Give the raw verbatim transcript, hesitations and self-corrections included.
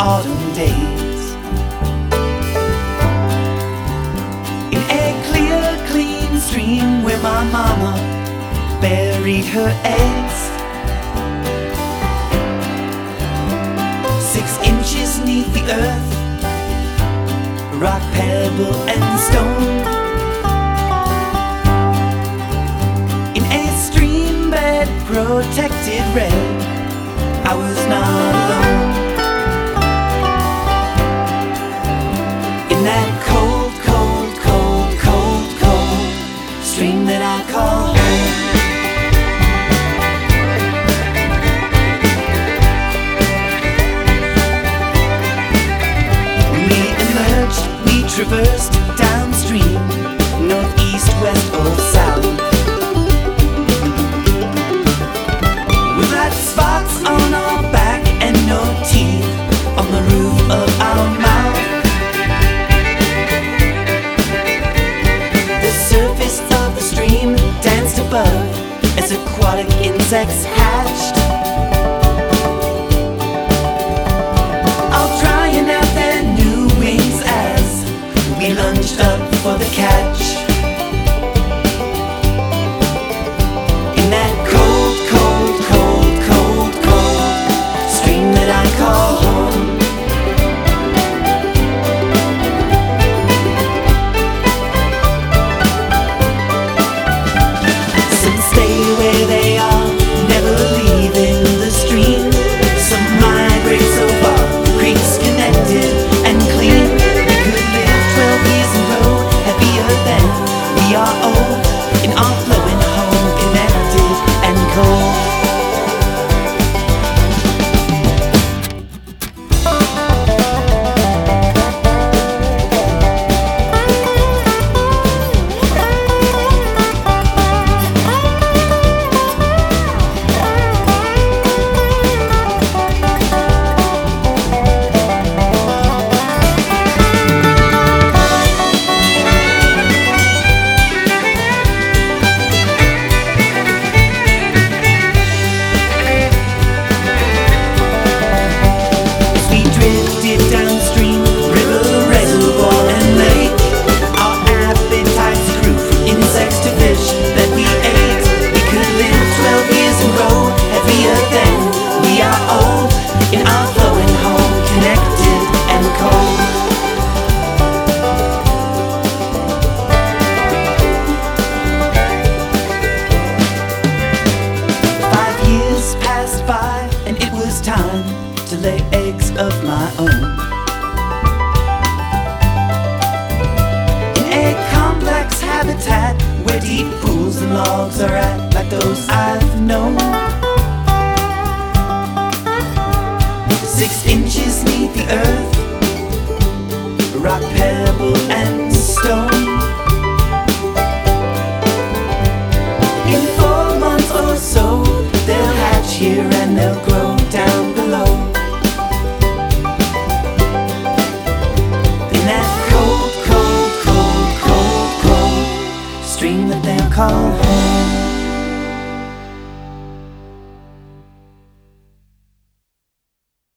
autumn days. In a clear, clean stream where my mama buried her eggs, six inches neath the earth, rock, pebble, and stone. In a stream bed protected red, I was not alone. In that cold, cold, cold, cold, cold stream that I call home. When we emerged, we traversed downstream, north, east, west, or south. With that spots on our back and no teeth on the roof of our mouth. The surface of the stream danced above as aquatic insects hatched, all trying out their new wings as we lunged up for the catch. In that cold, cold, cold, cold, cold stream that I call home. Some stay where they are, never leaving the stream. Some migrate so far, creeks connected and clean. We could live twelve years in a row, happier than we are old, in our flowing home, connected and cold. Time to lay eggs of my own in a complex habitat where deep pools and logs are at, like those I've known. Six inches